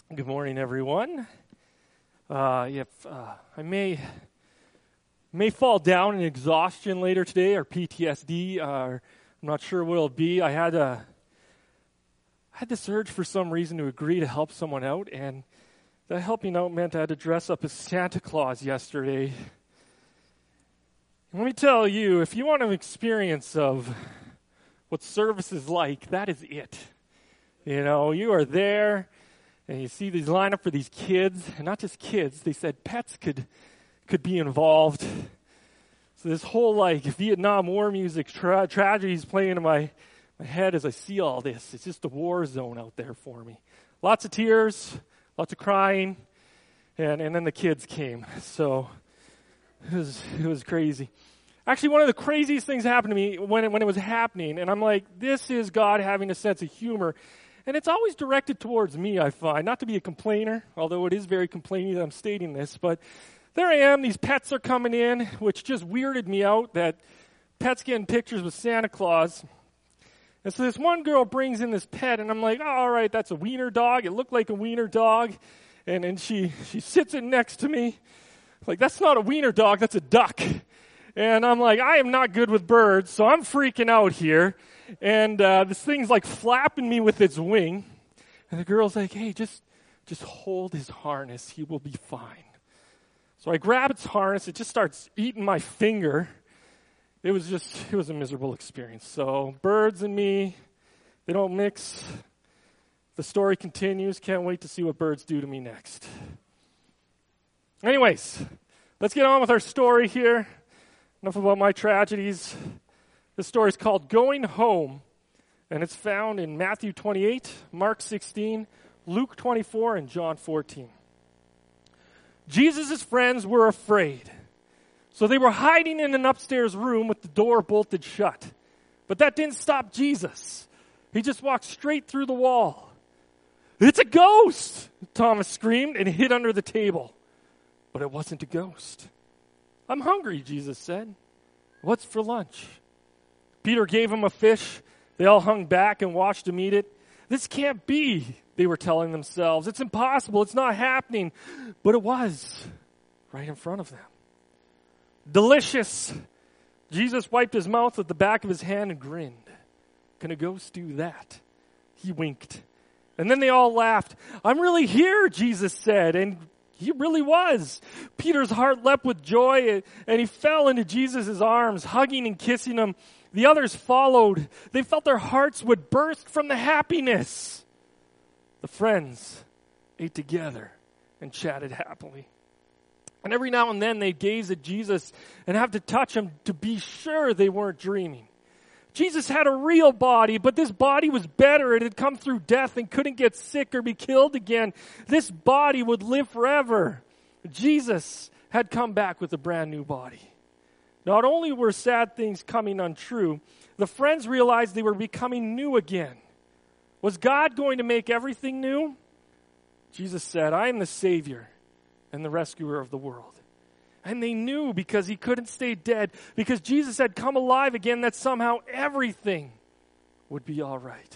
Good morning, everyone. I may fall down in exhaustion later today, or PTSD, or I'm not sure what it'll be. I had this urge for some reason to agree to help someone out, and that helping out meant I had to dress up as Santa Claus yesterday. And let me tell you, if you want an experience of what service is like, that is it. You know, you are there. And you see these line up for these kids, and not just kids, they said pets could be involved. So this whole Vietnam War music tragedy is playing in my head as I see all this. It's just a war zone out there for me. Lots of tears, lots of crying, and then the kids came. So it was crazy. Actually, one of the craziest things happened to me when it was happening, and I'm like, this is God having a sense of humor. And it's always directed towards me, I find. Not to be a complainer, although it is very complaining that I'm stating this. But there I am, these pets are coming in, which just weirded me out, that pets getting pictures with Santa Claus. And so this one girl brings in this pet, and I'm like, oh, all right, that's a wiener dog. It looked like a wiener dog. And she sits it next to me. Like, that's not a wiener dog, that's a duck. And I'm like, I am not good with birds, so I'm freaking out here. And this thing's like flapping me with its wing. And the girl's like, hey, just hold his harness. He will be fine. So I grab its harness. It just starts eating my finger. It was a miserable experience. So birds and me, they don't mix. The story continues. Can't wait to see what birds do to me next. Anyways, let's get on with our story here. Enough about my tragedies. The story is called Going Home, and it's found in Matthew 28, Mark 16, Luke 24, and John 14. Jesus' friends were afraid, so they were hiding in an upstairs room with the door bolted shut. But that didn't stop Jesus. He just walked straight through the wall. It's a ghost, Thomas screamed and hid under the table. But it wasn't a ghost. I'm hungry, Jesus said. What's for lunch? Peter gave him a fish. They all hung back and watched him eat it. This can't be, they were telling themselves. It's impossible. It's not happening. But it was right in front of them. Delicious. Jesus wiped his mouth with the back of his hand and grinned. Can a ghost do that? He winked. And then they all laughed. I'm really here, Jesus said. And he really was. Peter's heart leapt with joy, and he fell into Jesus' arms, hugging and kissing him. The others followed. They felt their hearts would burst from the happiness. The friends ate together and chatted happily. And every now and then they'd gaze at Jesus and have to touch him to be sure they weren't dreaming. Jesus had a real body, but this body was better. It had come through death and couldn't get sick or be killed again. This body would live forever. Jesus had come back with a brand new body. Not only were sad things coming untrue, the friends realized they were becoming new again. Was God going to make everything new? Jesus said, I am the Savior and the rescuer of the world. And they knew because he couldn't stay dead, because Jesus had come alive again, that somehow everything would be all right.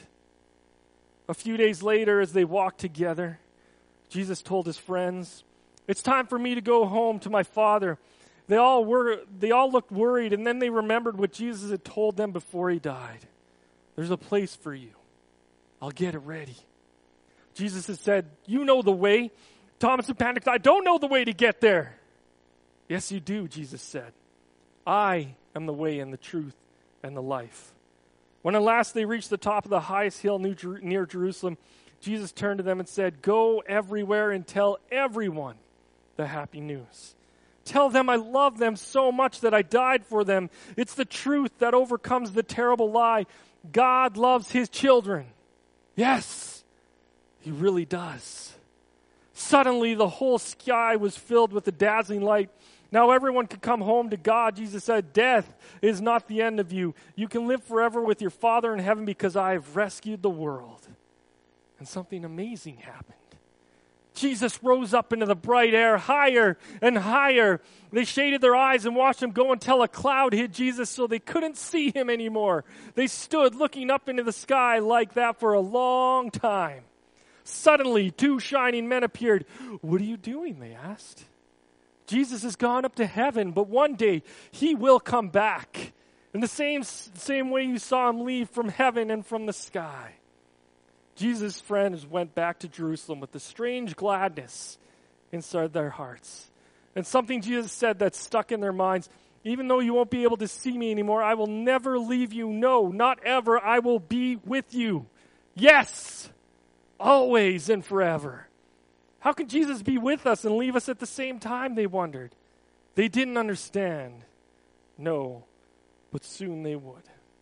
A few days later, as they walked together, Jesus told his friends, it's time for me to go home to my Father. They all looked worried, and then they remembered what Jesus had told them before he died. There's a place for you. I'll get it ready. Jesus had said, you know the way. Thomas had panicked, I don't know the way to get there. Yes, you do, Jesus said. I am the way and the truth and the life. When at last they reached the top of the highest hill near Jerusalem, Jesus turned to them and said, go everywhere and tell everyone the happy news. Tell them I love them so much that I died for them. It's the truth that overcomes the terrible lie. God loves his children. Yes, he really does. Suddenly, the whole sky was filled with a dazzling light. Now everyone could come home to God. Jesus said, death is not the end of you. You can live forever with your Father in heaven because I have rescued the world. And something amazing happened. Jesus rose up into the bright air, higher and higher. They shaded their eyes and watched him go until a cloud hid Jesus so they couldn't see him anymore. They stood looking up into the sky like that for a long time. Suddenly, two shining men appeared. "What are you doing?" they asked. "Jesus has gone up to heaven, but one day he will come back in the same way you saw him leave from heaven and from the sky." Jesus' friends went back to Jerusalem with a strange gladness inside their hearts. And something Jesus said that stuck in their minds: "Even though you won't be able to see me anymore, I will never leave you. No, not ever. I will be with you. Yes, always and forever." How can Jesus be with us and leave us at the same time, they wondered. They didn't understand. No, but soon they would.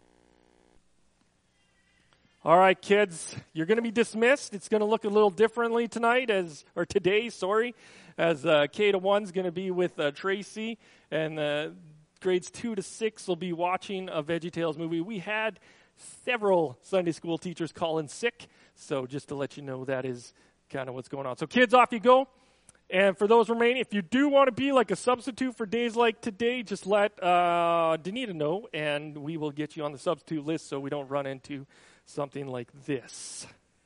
All right, kids, you're going to be dismissed. It's going to look a little differently today, as K-1's going to be with Tracy, and grades 2 to 6 will be watching a VeggieTales movie. We had several Sunday school teachers call in sick, so just to let you know, that is kind of what's going on. So kids, off you go. And for those remaining, if you do want to be like a substitute for days like today, just let Danita know, and we will get you on the substitute list so we don't run into something like this.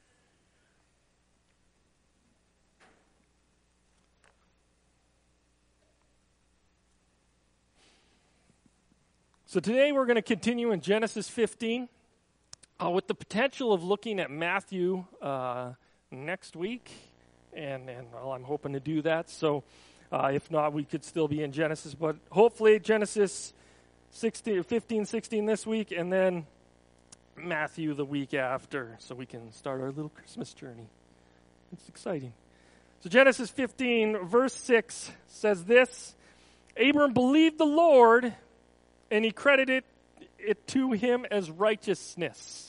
So today we're going to continue in Genesis 15 with the potential of looking at Matthew next week, and well, I'm hoping to do that. So if not, we could still be in Genesis, but hopefully Genesis 15, 16 this week, and then Matthew the week after, so we can start our little Christmas journey. It's exciting. So Genesis 15, verse 6 says this: "Abram believed the Lord, and he credited it to him as righteousness."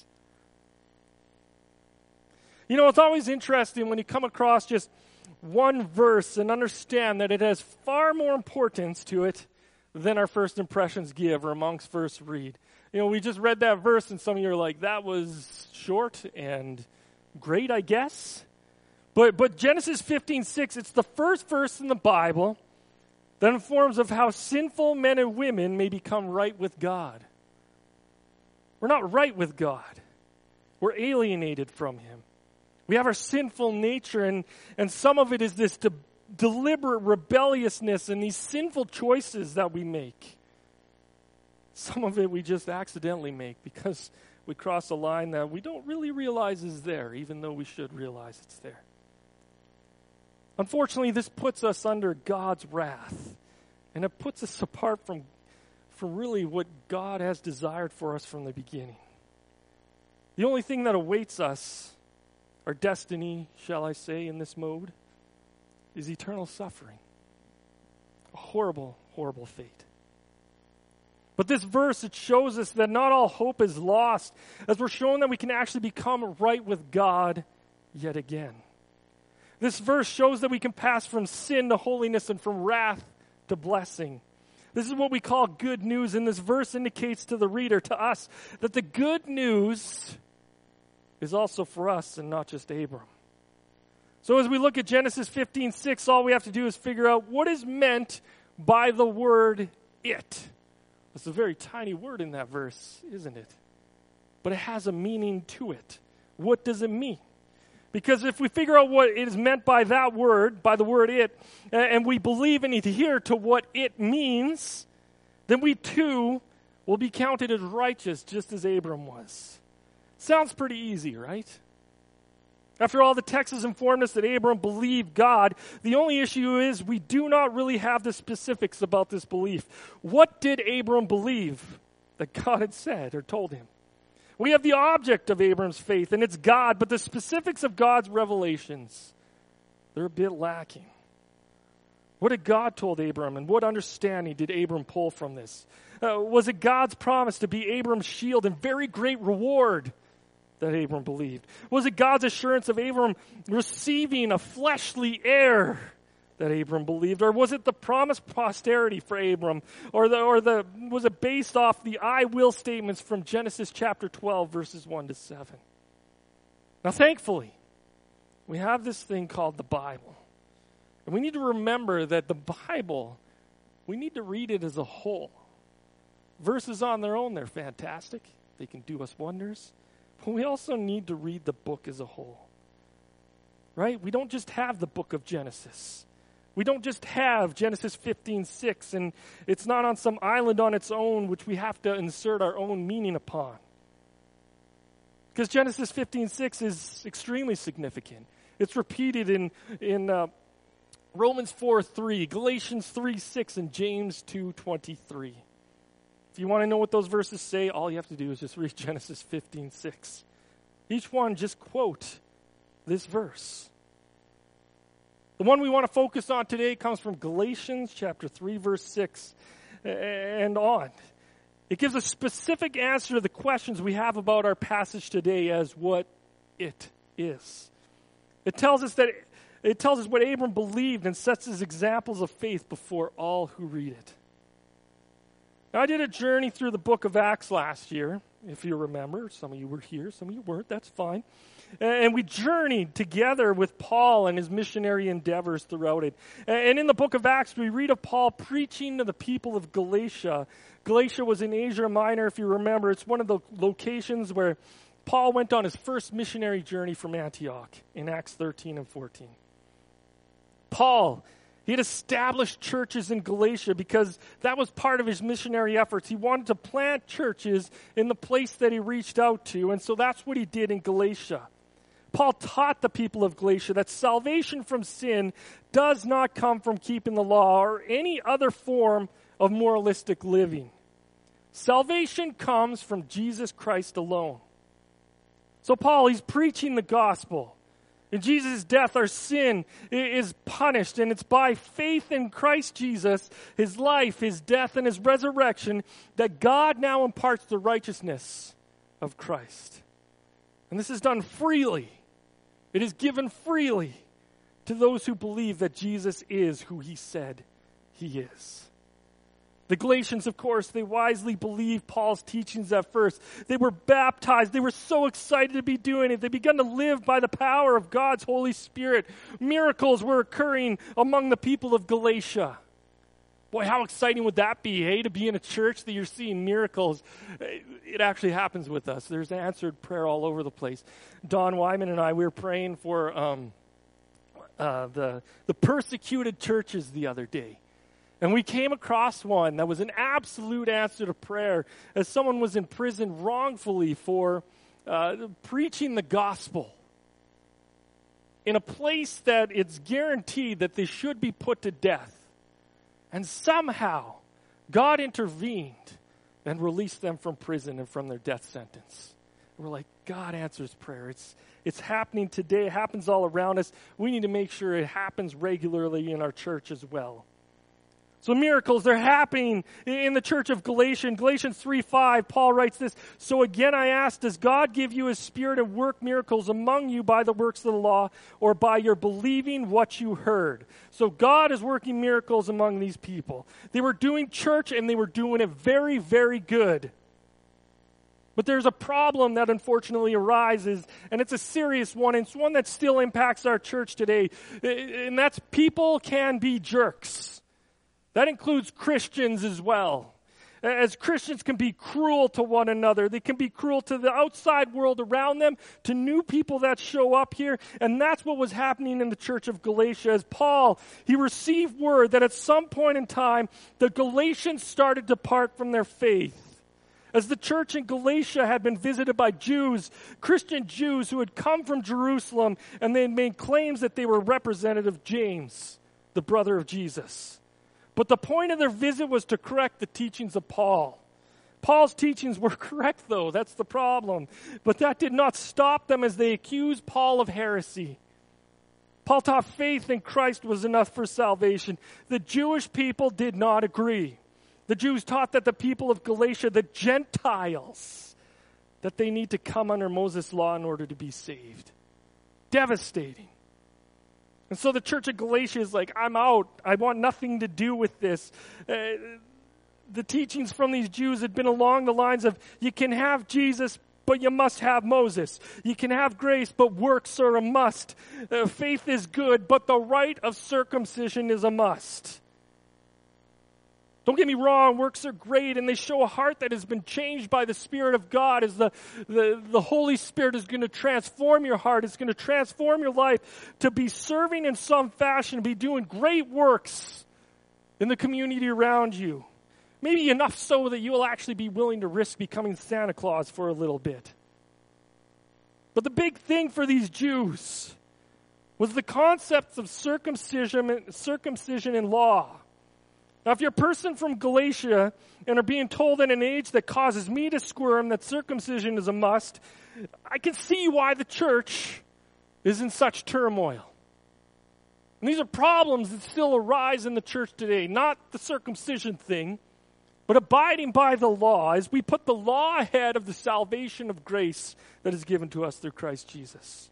You know, it's always interesting when you come across just one verse and understand that it has far more importance to it than our first impressions give, or amongst first read. You know, we just read that verse, and some of you are like, that was short and great, I guess. But Genesis 15:6, it's the first verse in the Bible that informs of how sinful men and women may become right with God. We're not right with God. We're alienated from him. We have our sinful nature, and some of it is this deliberate rebelliousness and these sinful choices that we make. Some of it we just accidentally make because we cross a line that we don't really realize is there, even though we should realize it's there. Unfortunately, this puts us under God's wrath, and it puts us apart from really what God has desired for us from the beginning. The only thing that awaits us, our destiny, shall I say, in this mode, is eternal suffering. A horrible, horrible fate. But this verse, it shows us that not all hope is lost, as we're shown that we can actually become right with God yet again. This verse shows that we can pass from sin to holiness and from wrath to blessing. This is what we call good news, and this verse indicates to the reader, to us, that the good news is also for us and not just Abram. So as we look at Genesis 15:6, all we have to do is figure out what is meant by the word "it." It's a very tiny word in that verse, isn't it? But it has a meaning to it. What does it mean? Because if we figure out what is meant by that word, by the word "it," and we believe and adhere to what it means, then we too will be counted as righteous, just as Abram was. Sounds pretty easy, right? After all, the text has informed us that Abram believed God. The only issue is we do not really have the specifics about this belief. What did Abram believe that God had said or told him? We have the object of Abram's faith, and it's God, but the specifics of God's revelations, they're a bit lacking. What had God told Abram, and what understanding did Abram pull from this? Was it God's promise to be Abram's shield and very great reward that Abram believed? Was it God's assurance of Abram receiving a fleshly heir that Abram believed? Or was it the promised posterity for Abram? Or was it based off the I will statements from Genesis chapter 12, verses 1 to 7? Now, thankfully, we have this thing called the Bible. And we need to remember that the Bible, we need to read it as a whole. Verses on their own, they're fantastic. They can do us wonders. But we also need to read the book as a whole. right? We don't just have the book of Genesis. We don't just have Genesis 15:6, and it's not on some island on its own which we have to insert our own meaning upon. Because Genesis 15:6 is extremely significant. It's repeated in Romans 4:3, Galatians 3:6, and James 2:23. If you want to know what those verses say, all you have to do is just read Genesis 15:6. Each one just quote this verse. The one we want to focus on today comes from Galatians chapter 3, verse 6 and on. It gives a specific answer to the questions we have about our passage today as what it is. It tells us what Abram believed and sets as examples of faith before all who read it. Now, I did a journey through the book of Acts last year, if you remember. Some of you were here, some of you weren't, that's fine. And we journeyed together with Paul and his missionary endeavors throughout it. And in the book of Acts, we read of Paul preaching to the people of Galatia. Galatia was in Asia Minor, if you remember. It's one of the locations where Paul went on his first missionary journey from Antioch in Acts 13 and 14. Paul, he had established churches in Galatia because that was part of his missionary efforts. He wanted to plant churches in the place that he reached out to, and so that's what he did in Galatia. Paul taught the people of Galatia that salvation from sin does not come from keeping the law or any other form of moralistic living. Salvation comes from Jesus Christ alone. So Paul, he's preaching the gospel. In Jesus' death, our sin is punished, and it's by faith in Christ Jesus, his life, his death, and his resurrection, that God now imparts the righteousness of Christ. And this is done freely. It is given freely to those who believe that Jesus is who he said he is. The Galatians, of course, they wisely believed Paul's teachings at first. They were baptized. They were so excited to be doing it. They began to live by the power of God's Holy Spirit. Miracles were occurring among the people of Galatia. Boy, how exciting would that be, hey, to be in a church that you're seeing miracles. It actually happens with us. There's answered prayer all over the place. Don Wyman and I, we were praying for the persecuted churches the other day. And we came across one that was an absolute answer to prayer as someone was in prison wrongfully for preaching the gospel in a place that it's guaranteed that they should be put to death. And somehow, God intervened and released them from prison and from their death sentence. We're like, God answers prayer. It's happening today. It happens all around us. We need to make sure it happens regularly in our church as well. So miracles, they're happening in the church of Galatia. In Galatians 3:5, Paul writes this, "So again I ask, does God give you his Spirit and work miracles among you by the works of the law or by your believing what you heard?" So God is working miracles among these people. They were doing church and they were doing it very, very good. But there's a problem that unfortunately arises, and it's a serious one, and it's one that still impacts our church today. And that's people can be jerks. That includes Christians as well. As Christians can be cruel to one another. They can be cruel to the outside world around them, to new people that show up here. And that's what was happening in the church of Galatia. As Paul, he received word that at some point in time, the Galatians started to depart from their faith. As the church in Galatia had been visited by Jews, Christian Jews who had come from Jerusalem, and they had made claims that they were representative of James, the brother of Jesus. But the point of their visit was to correct the teachings of Paul. Paul's teachings were correct, though. That's the problem. But that did not stop them as they accused Paul of heresy. Paul taught faith in Christ was enough for salvation. The Jewish people did not agree. The Jews taught that the people of Galatia, the Gentiles, that they need to come under Moses' law in order to be saved. Devastating. And so the church of Galatia is like, I'm out. I want nothing to do with this. The teachings from these Jews had been along the lines of, you can have Jesus, but you must have Moses. You can have grace, but works are a must. Faith is good, but the rite of circumcision is a must. Don't get me wrong, works are great, and they show a heart that has been changed by the Spirit of God, as the Holy Spirit is going to transform your heart. It's going to transform your life to be serving in some fashion, be doing great works in the community around you. Maybe enough so that you will actually be willing to risk becoming Santa Claus for a little bit. But the big thing for these Jews was the concepts of circumcision and law. Now, if you're a person from Galatia and are being told at an age that causes me to squirm that circumcision is a must, I can see why the church is in such turmoil. And these are problems that still arise in the church today. Not the circumcision thing, but abiding by the law as we put the law ahead of the salvation of grace that is given to us through Christ Jesus.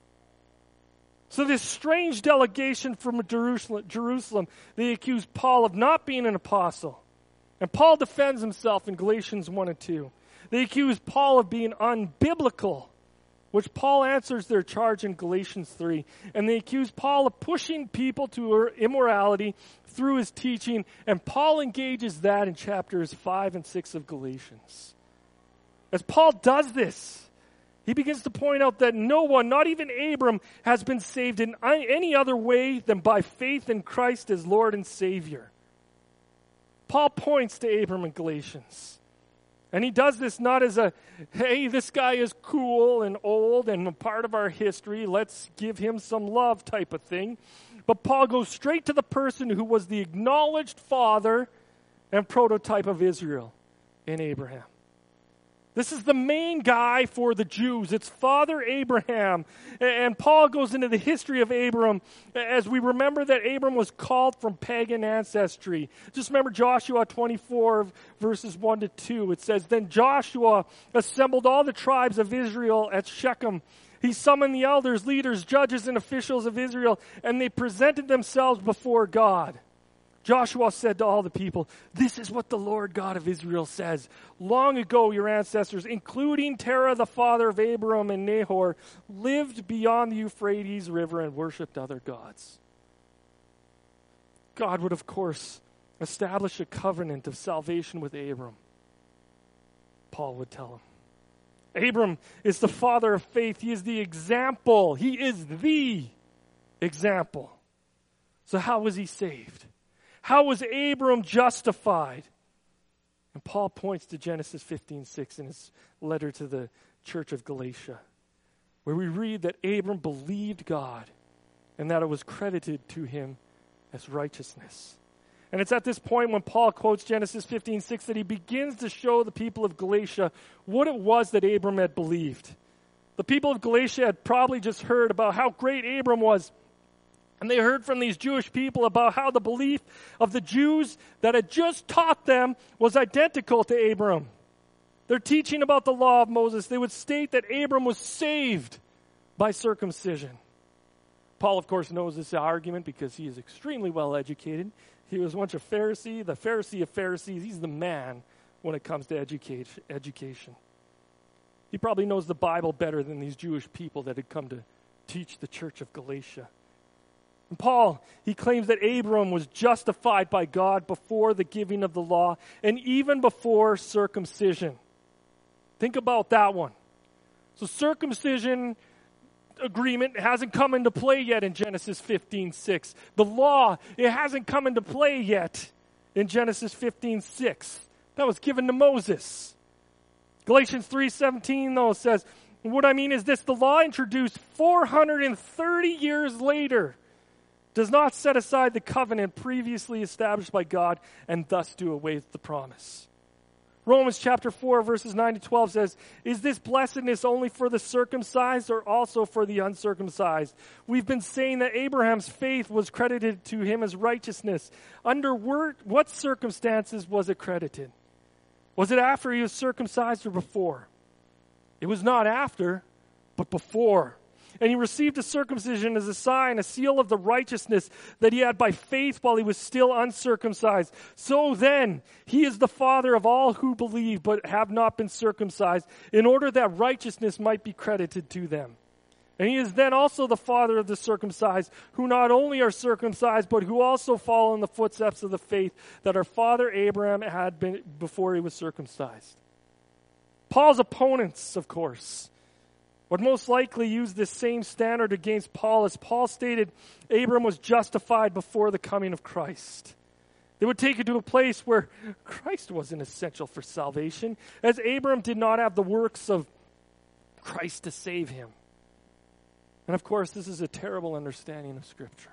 So this strange delegation from Jerusalem, they accuse Paul of not being an apostle. And Paul defends himself in Galatians 1 and 2. They accuse Paul of being unbiblical, which Paul answers their charge in Galatians 3. And they accuse Paul of pushing people to immorality through his teaching. And Paul engages that in chapters 5 and 6 of Galatians. As Paul does this, he begins to point out that no one, not even Abram, has been saved in any other way than by faith in Christ as Lord and Savior. Paul points to Abram in Galatians. And he does this not as a, hey, this guy is cool and old and a part of our history, let's give him some love type of thing. But Paul goes straight to the person who was the acknowledged father and prototype of Israel in Abraham. This is the main guy for the Jews. It's Father Abraham. And Paul goes into the history of Abram as we remember that Abram was called from pagan ancestry. Just remember Joshua 24, verses 1 to 2. It says, Then Joshua assembled all the tribes of Israel at Shechem. He summoned the elders, leaders, judges, and officials of Israel, and they presented themselves before God. Joshua said to all the people, This is what the Lord God of Israel says. Long ago your ancestors, including Terah the father of Abram and Nahor, lived beyond the Euphrates River and worshipped other gods. God would, of course, establish a covenant of salvation with Abram. Paul would tell him. Abram is the father of faith. He is the example. He is the example. So how was he saved? How was Abram justified? And Paul points to Genesis 15:6 in his letter to the church of Galatia, where we read that Abram believed God and that it was credited to him as righteousness. And it's at this point when Paul quotes Genesis 15:6 that he begins to show the people of Galatia what it was that Abram had believed. The people of Galatia had probably just heard about how great Abram was. And they heard from these Jewish people about how the belief of the Jews that had just taught them was identical to Abram. They're teaching about the law of Moses. They would state that Abram was saved by circumcision. Paul, of course, knows this argument because he is extremely well educated. He was once a Pharisee, the Pharisee of Pharisees. He's the man when it comes to education. He probably knows the Bible better than these Jewish people that had come to teach the church of Galatia. And Paul, he claims that Abram was justified by God before the giving of the law and even before circumcision. Think about that one. So circumcision agreement hasn't come into play yet in Genesis 15:6. The law, it hasn't come into play yet in Genesis 15:6. That was given to Moses. Galatians 3:17 though says, what I mean is this, the law introduced 430 years later does not set aside the covenant previously established by God and thus do away with the promise. Romans chapter 4 verses 9 to 12 says, Is this blessedness only for the circumcised or also for the uncircumcised? We've been saying that Abraham's faith was credited to him as righteousness. Under what circumstances was it credited? Was it after he was circumcised or before? It was not after, but before. And he received a circumcision as a sign, a seal of the righteousness that he had by faith while he was still uncircumcised. So then, he is the father of all who believe but have not been circumcised, in order that righteousness might be credited to them. And he is then also the father of the circumcised, who not only are circumcised, but who also follow in the footsteps of the faith that our father Abraham had been before he was circumcised. Paul's opponents, of course, would most likely use this same standard against Paul, as Paul stated Abram was justified before the coming of Christ. They would take it to a place where Christ wasn't essential for salvation, as Abram did not have the works of Christ to save him. And of course, this is a terrible understanding of Scripture.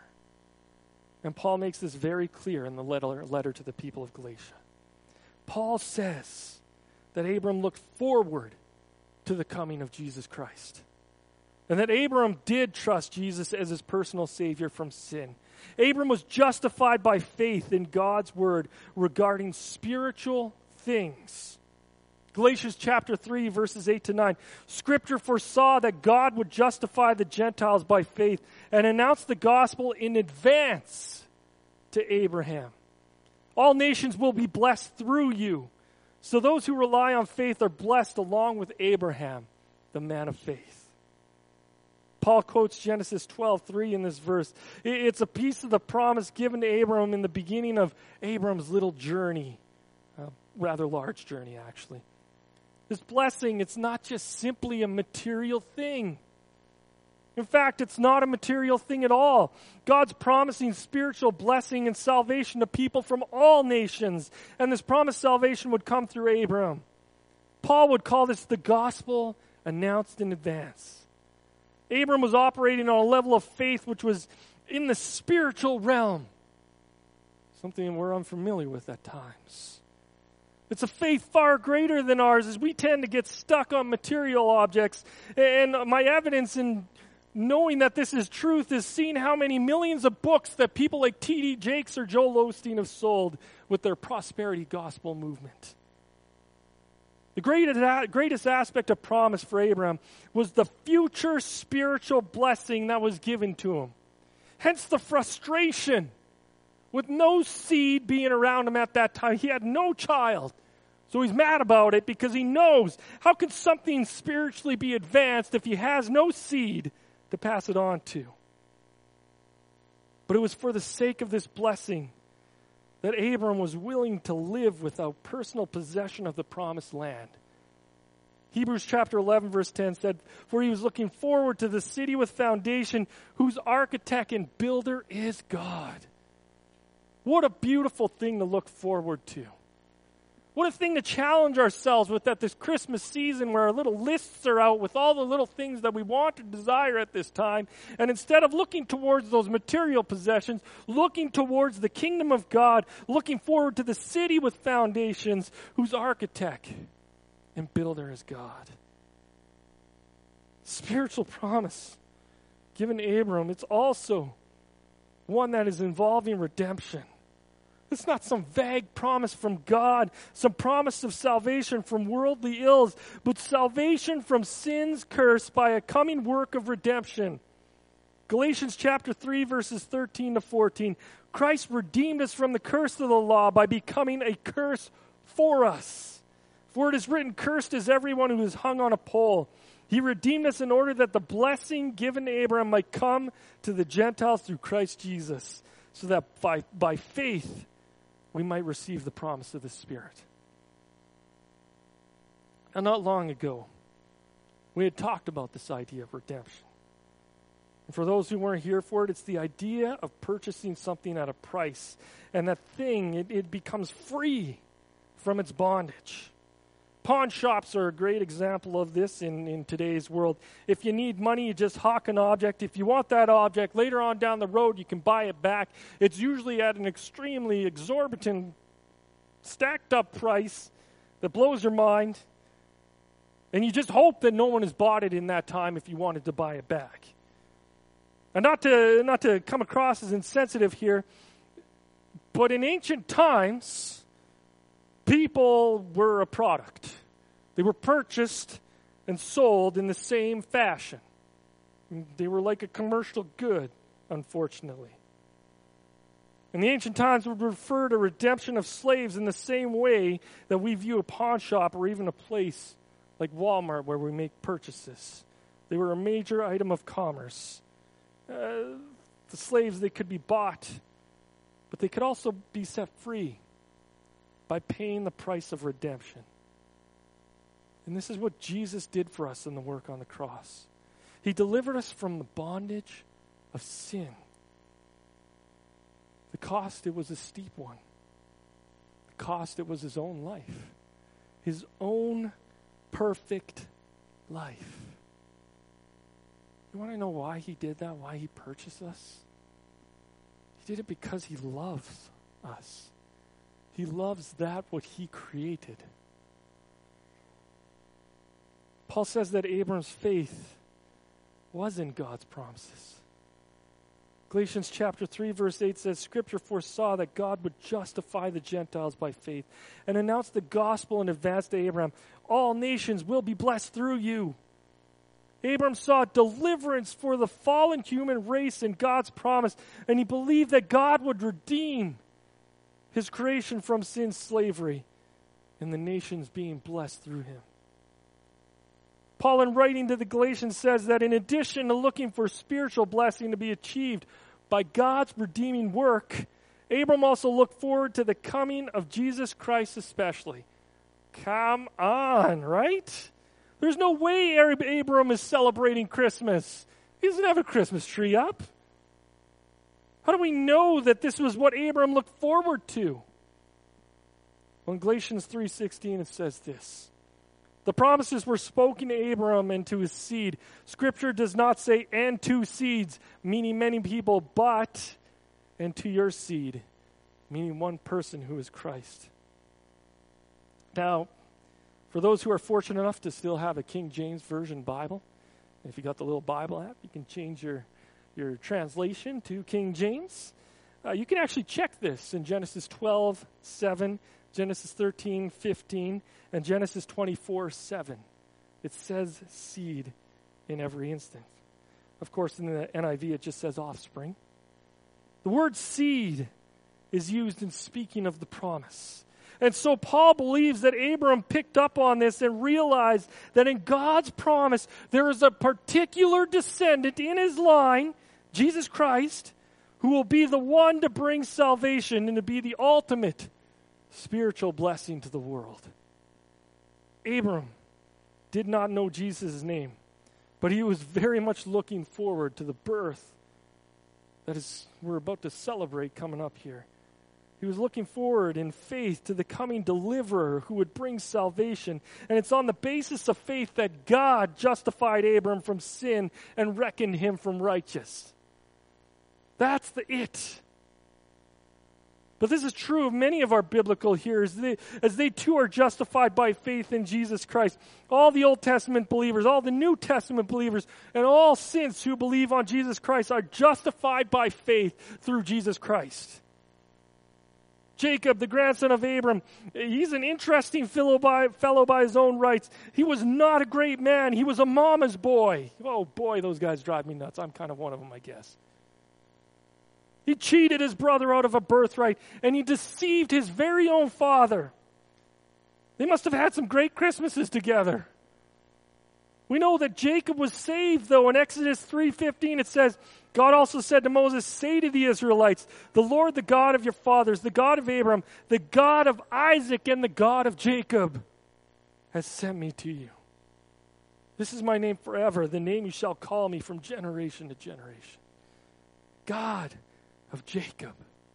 And Paul makes this very clear in the letter to the people of Galatia. Paul says that Abram looked forward to the coming of Jesus Christ. And that Abram did trust Jesus as his personal Savior from sin. Abram was justified by faith in God's word regarding spiritual things. Galatians chapter 3, verses 8 to 9. Scripture foresaw that God would justify the Gentiles by faith and announce the gospel in advance to Abraham. All nations will be blessed through you. So those who rely on faith are blessed along with Abraham, the man of faith. Paul quotes Genesis 12:3 in this verse. It's a piece of the promise given to Abraham in the beginning of Abraham's little journey. A rather large journey, actually. This blessing, it's not just simply a material thing. In fact, it's not a material thing at all. God's promising spiritual blessing and salvation to people from all nations. And this promised salvation would come through Abraham. Paul would call this the gospel announced in advance. Abram was operating on a level of faith which was in the spiritual realm. Something we're unfamiliar with at times. It's a faith far greater than ours, as we tend to get stuck on material objects. And my evidence in knowing that this is truth is seeing how many millions of books that people like T.D. Jakes or Joel Osteen have sold with their prosperity gospel movement. The greatest aspect of promise for Abraham was the future spiritual blessing that was given to him. Hence the frustration with no seed being around him at that time. He had no child. So he's mad about it because he knows, how can something spiritually be advanced if he has no seed to pass it on to? But it was for the sake of this blessing that Abram was willing to live without personal possession of the promised land. Hebrews chapter 11 verse 10 said, "For he was looking forward to the city with foundation, whose architect and builder is God." What a beautiful thing to look forward to. What a thing to challenge ourselves with at this Christmas season, where our little lists are out with all the little things that we want to desire at this time. And instead of looking towards those material possessions, looking towards the kingdom of God, looking forward to the city with foundations, whose architect and builder is God. Spiritual promise given to Abram, it's also one that is involving redemption. It's not some vague promise from God, some promise of salvation from worldly ills, but salvation from sin's curse by a coming work of redemption. Galatians chapter 3, verses 13 to 14. Christ redeemed us from the curse of the law by becoming a curse for us. For it is written, "Cursed is everyone who is hung on a pole." He redeemed us in order that the blessing given to Abraham might come to the Gentiles through Christ Jesus, so that by faith we might receive the promise of the Spirit. And not long ago, we had talked about this idea of redemption. And for those who weren't here for it, it's the idea of purchasing something at a price. And that thing, it becomes free from its bondage. Pawn shops are a great example of this in today's world. If you need money, you just hawk an object. If you want that object, later on down the road, you can buy it back. It's usually at an extremely exorbitant, stacked up price that blows your mind. And you just hope that no one has bought it in that time if you wanted to buy it back. And not to come across as insensitive here, but in ancient times, people were a product. They were purchased and sold in the same fashion. They were like a commercial good, unfortunately. In the ancient times, we would refer to redemption of slaves in the same way that we view a pawn shop or even a place like Walmart where we make purchases. They were a major item of commerce. The slaves, they could be bought, but they could also be set free by paying the price of redemption. And this is what Jesus did for us in the work on the cross. He delivered us from the bondage of sin. The cost, it was a steep one. The cost, it was his own life. His own perfect life. You want to know why he did that? Why he purchased us? He did it because he loves us. He loves that what he created. Paul says that Abram's faith was in God's promises. Galatians chapter 3 verse 8 says, Scripture foresaw that God would justify the Gentiles by faith and announce the gospel in advance to Abraham. All nations will be blessed through you. Abram saw deliverance for the fallen human race in God's promise, and he believed that God would redeem his creation from sin's slavery and the nations being blessed through him. Paul, in writing to the Galatians, says that in addition to looking for spiritual blessing to be achieved by God's redeeming work, Abram also looked forward to the coming of Jesus Christ especially. Come on, right? There's no way Abram is celebrating Christmas. He doesn't have a Christmas tree up. How do we know that this was what Abram looked forward to? Well, in Galatians 3:16 it says this. The promises were spoken to Abram and to his seed. Scripture does not say, and to seeds, meaning many people, but, and to your seed, meaning one person who is Christ. Now, for those who are fortunate enough to still have a King James Version Bible, if you got the little Bible app, you can change your translation to King James. You can actually check this in Genesis 12:7, Genesis 13:15, and Genesis 24:7. It says seed in every instance. Of course, in the NIV, it just says offspring. The word seed is used in speaking of the promise. And so Paul believes that Abram picked up on this and realized that in God's promise, there is a particular descendant in his line, Jesus Christ, who will be the one to bring salvation and to be the ultimate spiritual blessing to the world. Abram did not know Jesus' name, but he was very much looking forward to the birth that we're about to celebrate coming up here. He was looking forward in faith to the coming deliverer who would bring salvation. And it's on the basis of faith that God justified Abram from sin and reckoned him from righteous. That's the it. But this is true of many of our biblical hearers, as they too are justified by faith in Jesus Christ. All the Old Testament believers, all the New Testament believers, and all saints who believe on Jesus Christ are justified by faith through Jesus Christ. Jacob, the grandson of Abram, he's an interesting fellow by his own rights. He was not a great man. He was a mama's boy. Oh boy, those guys drive me nuts. I'm kind of one of them, I guess. He cheated his brother out of a birthright, and he deceived his very own father. They must have had some great Christmases together. We know that Jacob was saved, though. In Exodus 3:15, it says, God also said to Moses, say to the Israelites, the Lord, the God of your fathers, the God of Abraham, the God of Isaac, and the God of Jacob has sent me to you. This is my name forever, the name you shall call me from generation to generation. God of Jacob,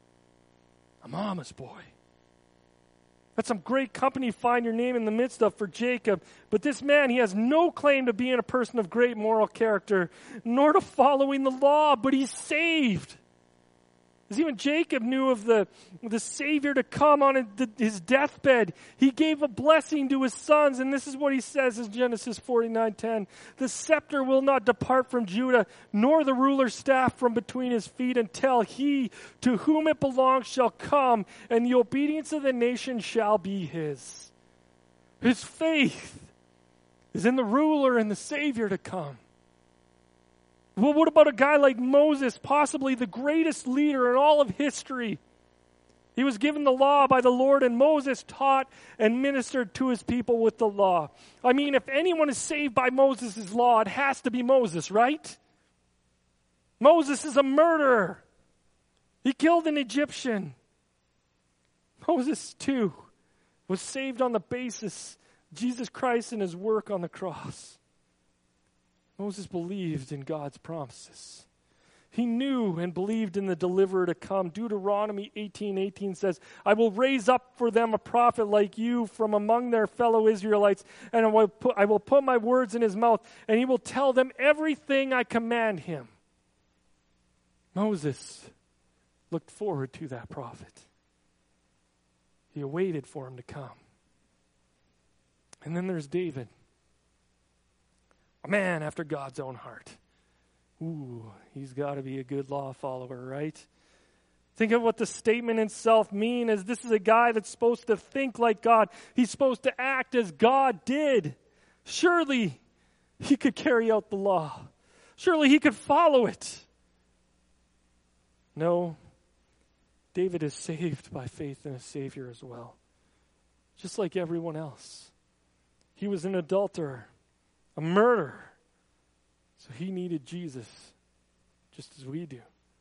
a mama's boy. That's some great company to find your name in the midst of for Jacob. But this man, he has no claim to being a person of great moral character, nor to following the law, but he's saved. As even Jacob knew of the Savior to come on his deathbed, he gave a blessing to his sons, and this is what he says in Genesis 49:10. The scepter will not depart from Judah, nor the ruler's staff from between his feet, until he to whom it belongs shall come, and the obedience of the nation shall be his. His faith is in the ruler and the Savior to come. Well, what about a guy like Moses, possibly the greatest leader in all of history? He was given the law by the Lord, and Moses taught and ministered to his people with the law. I mean, if anyone is saved by Moses' law, it has to be Moses, right? Moses is a murderer. He killed an Egyptian. Moses, too, was saved on the basis of Jesus Christ and his work on the cross. Moses believed in God's promises. He knew and believed in the deliverer to come. Deuteronomy 18:18 says, I will raise up for them a prophet like you from among their fellow Israelites, and I will put my words in his mouth, and he will tell them everything I command him. Moses looked forward to that prophet. He awaited for him to come. And then there's David, a man after God's own heart. Ooh, he's got to be a good law follower, right? Think of what the statement itself means, as this is a guy that's supposed to think like God. He's supposed to act as God did. Surely he could carry out the law. Surely he could follow it. No, David is saved by faith in a Savior as well, just like everyone else. He was an adulterer, a murderer. So he needed Jesus, just as we do.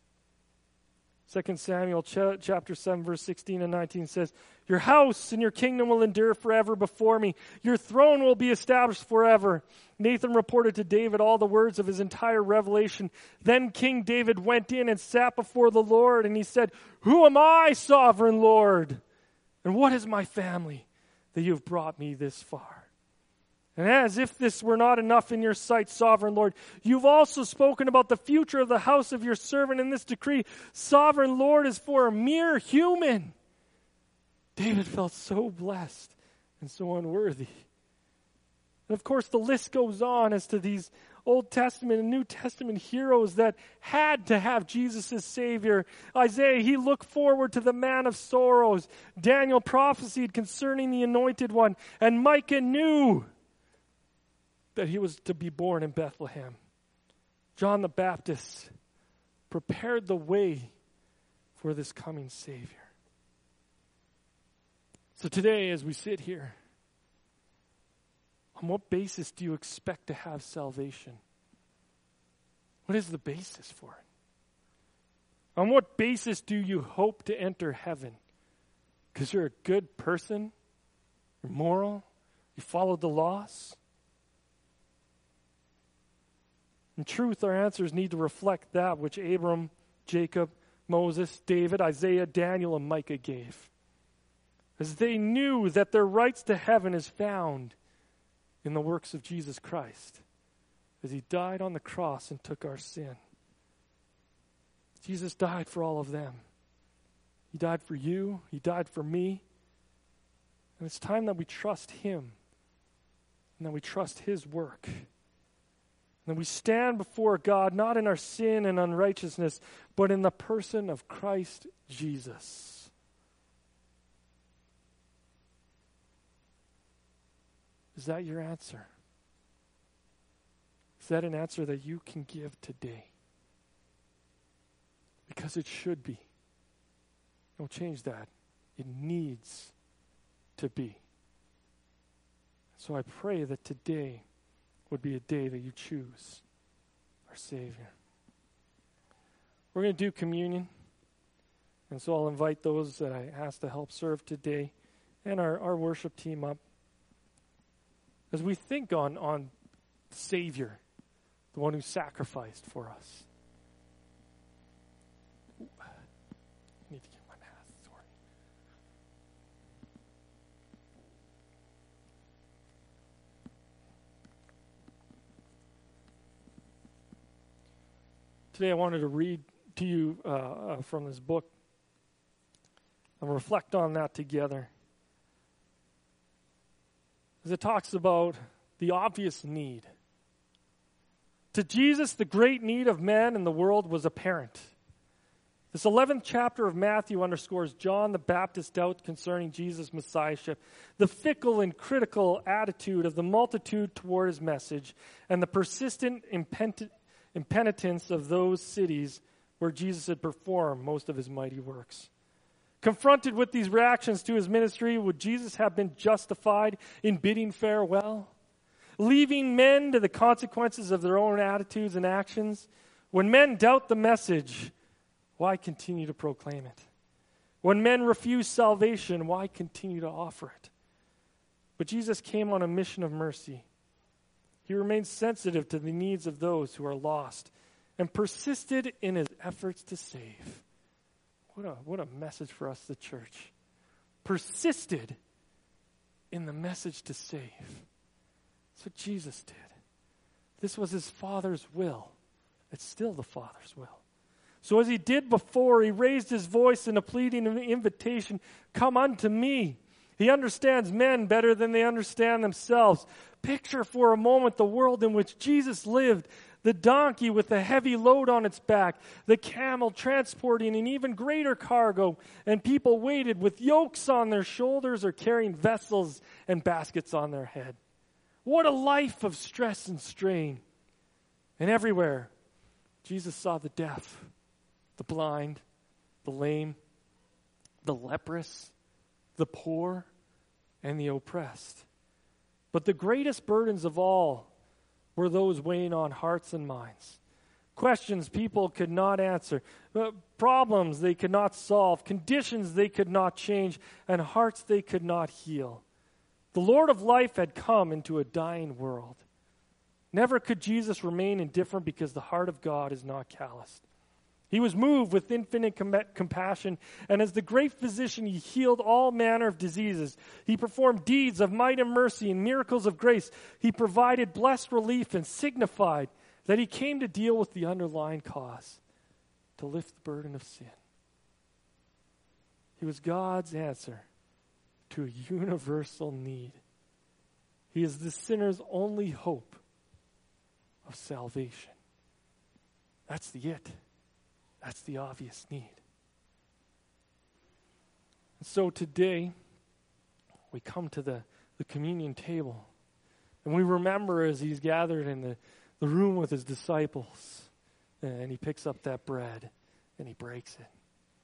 2 Samuel chapter 7, verse 16 and 19 says, your house and your kingdom will endure forever before me. Your throne will be established forever. Nathan reported to David all the words of his entire revelation. Then King David went in and sat before the Lord, and he said, who am I, sovereign Lord? And what is my family that you have brought me this far? And as if this were not enough in your sight, sovereign Lord, you've also spoken about the future of the house of your servant in this decree. Sovereign Lord is for a mere human. David felt so blessed and so unworthy. And of course, the list goes on as to these Old Testament and New Testament heroes that had to have Jesus as Savior. Isaiah, he looked forward to the man of sorrows. Daniel prophesied concerning the anointed one. And Micah knew that he was to be born in Bethlehem. John the Baptist prepared the way for this coming Savior. So today, as we sit here, on what basis do you expect to have salvation? What is the basis for it? On what basis do you hope to enter heaven? Because you're a good person? You're moral? You followed the laws? In truth, our answers need to reflect that which Abram, Jacob, Moses, David, Isaiah, Daniel, and Micah gave. As they knew that their rights to heaven is found in the works of Jesus Christ, as he died on the cross and took our sin. Jesus died for all of them. He died for you. He died for me. And it's time that we trust him and that we trust his work. And we stand before God not in our sin and unrighteousness, but in the person of Christ Jesus. Is that your answer? Is that an answer that you can give today? Because it should be. Don't change that. It needs to be. So I pray that today would be a day that you choose our Savior. We're going to do communion. And so I'll invite those that I asked to help serve today and our worship team up. As we think on Savior, the one who sacrificed for us. I need to get my math. Sorry. Today I wanted to read to you from this book and reflect on that together. As it talks about the obvious need. To Jesus, the great need of man in the world was apparent. This 11th chapter of Matthew underscores John the Baptist's doubt concerning Jesus' messiahship, the fickle and critical attitude of the multitude toward his message, and the persistent impenitence of those cities where Jesus had performed most of his mighty works. Confronted with these reactions to his ministry, would Jesus have been justified in bidding farewell? Leaving men to the consequences of their own attitudes and actions? When men doubt the message, why continue to proclaim it? When men refuse salvation, why continue to offer it? But Jesus came on a mission of mercy. He remained sensitive to the needs of those who are lost and persisted in his efforts to save. What a message for us, the church. Persisted in the message to save. That's what Jesus did. This was his Father's will. It's still the Father's will. So as he did before, he raised his voice in a pleading invitation, "Come unto me." He understands men better than they understand themselves. Picture for a moment the world in which Jesus lived. The donkey with a heavy load on its back, the camel transporting an even greater cargo, and people waited with yokes on their shoulders or carrying vessels and baskets on their head. What a life of stress and strain. And everywhere, Jesus saw the deaf, the blind, the lame, the leprous, the poor, and the oppressed. But the greatest burdens of all were those weighing on hearts and minds. Questions people could not answer, problems they could not solve, conditions they could not change, and hearts they could not heal. The Lord of life had come into a dying world. Never could Jesus remain indifferent because the heart of God is not calloused. He was moved with infinite compassion, and as the great physician, he healed all manner of diseases. He performed deeds of might and mercy and miracles of grace. He provided blessed relief and signified that he came to deal with the underlying cause, to lift the burden of sin. He was God's answer to a universal need. He is the sinner's only hope of salvation. That's the it. That's the obvious need. And so today, we come to the communion table, and we remember as he's gathered in the room with his disciples, and he picks up that bread, and he breaks it.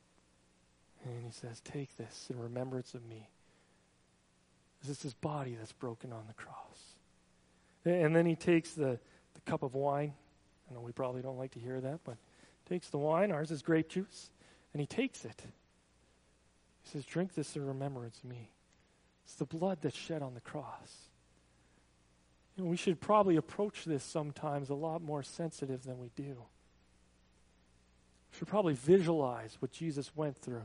And he says, "Take this in remembrance of me." This is his body that's broken on the cross. And then he takes the cup of wine. I know we probably don't like to hear that, but takes the wine, ours is grape juice, and he takes it. He says, "Drink this in remembrance of me." It's the blood that's shed on the cross. You know, we should probably approach this sometimes a lot more sensitive than we do. We should probably visualize what Jesus went through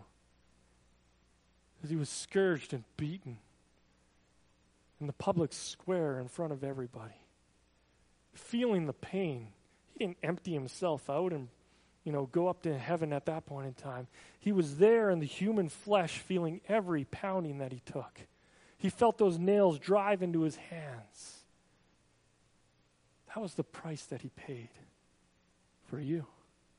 as he was scourged and beaten in the public square in front of everybody, feeling the pain. He didn't empty himself out and go up to heaven at that point in time. He was there in the human flesh, feeling every pounding that he took. He felt those nails drive into his hands. That was the price that he paid for you.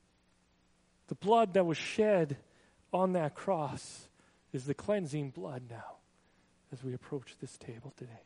The blood that was shed on that cross is the cleansing blood now as we approach this table today.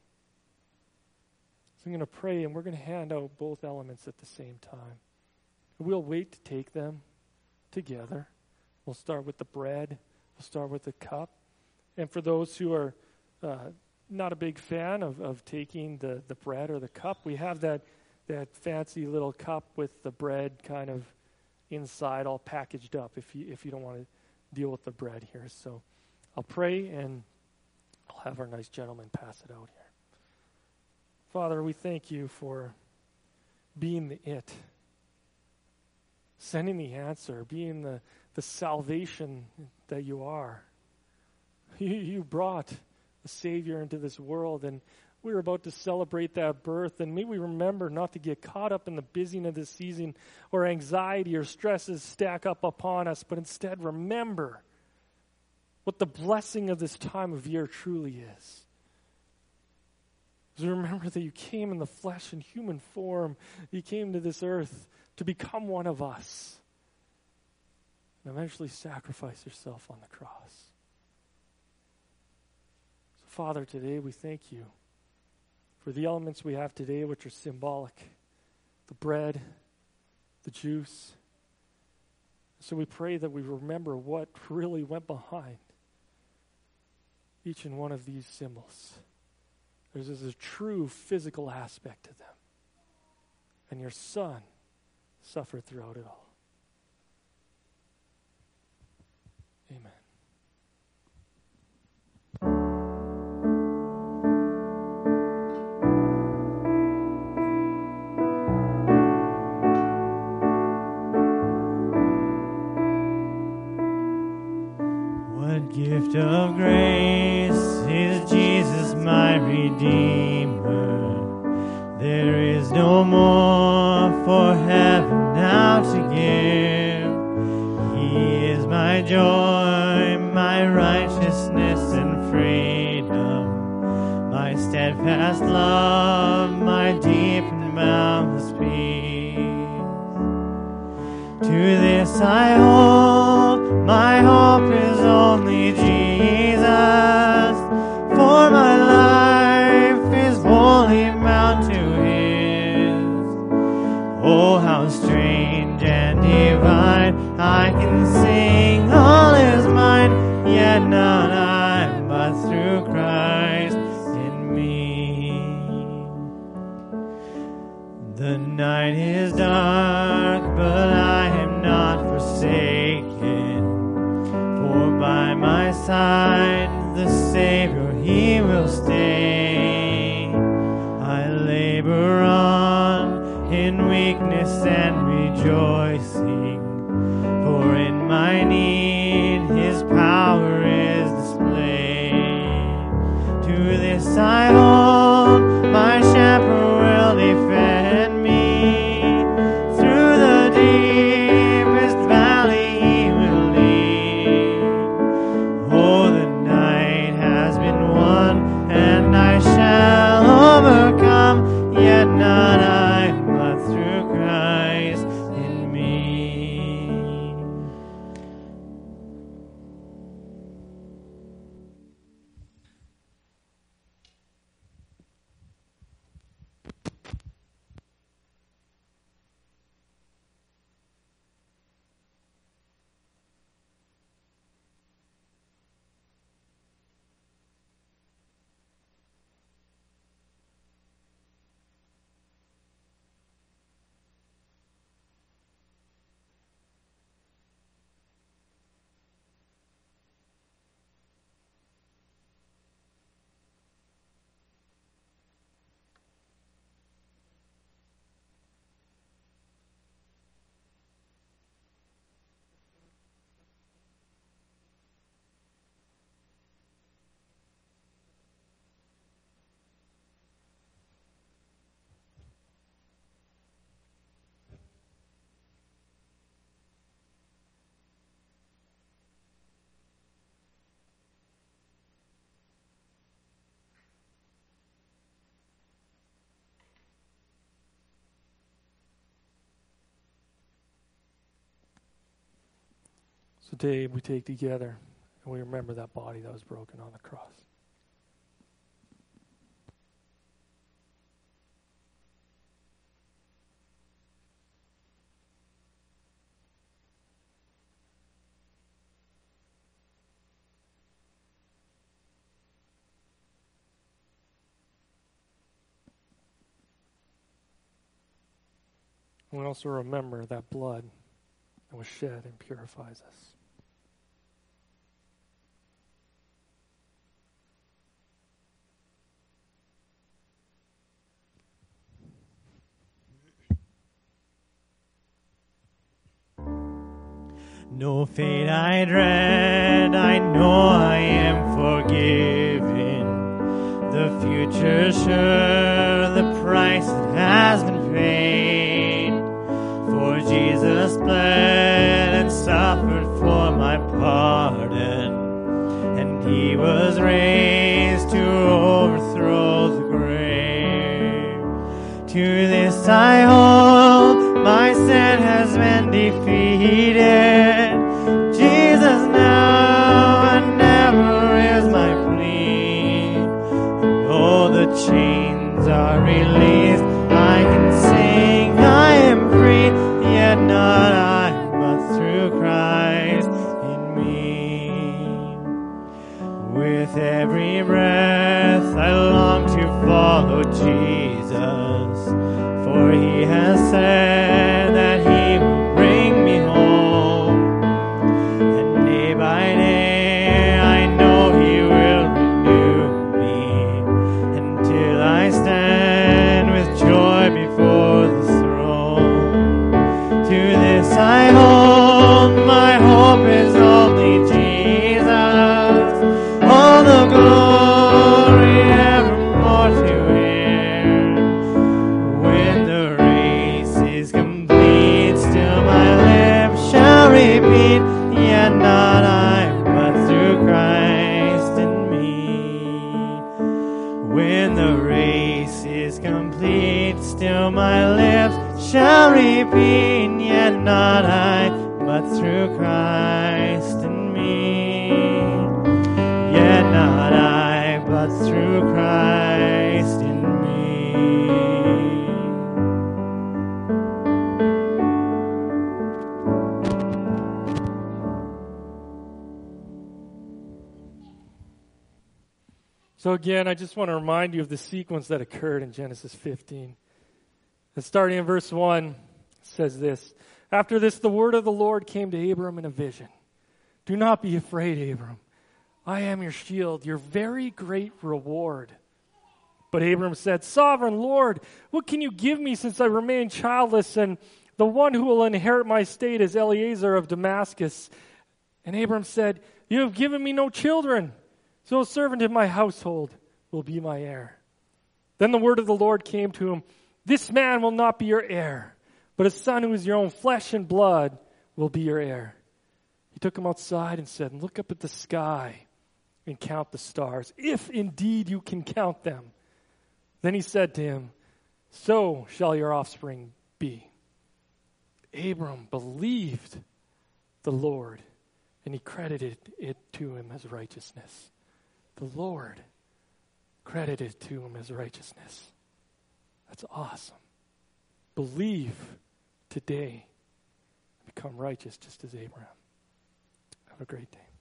So I'm going to pray, and we're going to hand out both elements at the same time. We'll wait to take them together. We'll start with the bread. We'll start with the cup. And for those who are not a big fan of taking the bread or the cup, we have that fancy little cup with the bread kind of inside all packaged up if you don't want to deal with the bread here. So I'll pray, and I'll have our nice gentleman pass it out here. Father, we thank you for being the it, sending the answer, being the salvation that you are. You brought a Savior into this world, and we're about to celebrate that birth, and may we remember not to get caught up in the busyness of this season or anxiety or stresses stack up upon us, but instead remember what the blessing of this time of year truly is. So remember that you came in the flesh and human form. You came to this earth to become one of us and eventually sacrifice yourself on the cross. So Father, today we thank you for the elements we have today, which are symbolic. The bread, the juice. So we pray that we remember what really went behind each and one of these symbols, there's a true physical aspect to them. And your Son suffered throughout it all. Amen. What gift of grace is Jesus my Redeemer? There is no more for heaven now to give. He is my joy, my righteousness and freedom, my steadfast love, my deep and boundless peace. To this I hold, my hope is only Jesus, for my life is wholly bound to His. Oh, how strange and divine, I can sing all is mine, yet not I, but through Christ in me. The night is dark, but I am not forsaken, for by my side the Savior, He will stay. I labor on in weakness and rejoicing, for in my need His power is displayed. To this I hold, my shepherd will defend me. Through the deepest valley He will lead. Oh, the night has been won, and I shall overcome, yet not I, but through Christ in me. So today we take together and we remember that body that was broken on the cross. We also remember that blood that was shed and purifies us. No fate I dread, I know I am forgiven. The future sure, the price that has been paid. For Jesus bled and suffered for my pardon, and He was raised to overthrow the grave. To this I hold, my sin has been defeated. Jesus now and never is my plea. Oh, the chains are released, I can sing, I am free, yet not I, but through Christ in me. With every breath I long to follow Jesus, for he has said that he will bring me home. And day by day I know he will renew me, until I stand with joy before the throne. To this I hold, my hope is only Jesus. All the glory evermore to him. When the race is complete, still my lips shall repeat, yet not I, but through Christ in me. When the race is complete, still my lips shall repeat, yet not I, but through Christ in me. Yet not I, but through Christ in me. So again, I just want to remind you of the sequence that occurred in Genesis 15. And starting in verse 1, it says this: After this, the word of the Lord came to Abram in a vision. Do not be afraid, Abram. I am your shield, your very great reward. But Abram said, Sovereign Lord, what can you give me since I remain childless, and the one who will inherit my state is Eliezer of Damascus? And Abram said, You have given me no children, so a servant in my household will be my heir. Then the word of the Lord came to him, This man will not be your heir, but a son who is your own flesh and blood will be your heir. He took him outside and said, Look up at the sky and count the stars, if indeed you can count them. Then he said to him, So shall your offspring be. Abram believed the Lord, and he credited it to him as righteousness. The Lord credited to him as righteousness. That's awesome. Believe today. Become righteous just as Abraham. Have a great day.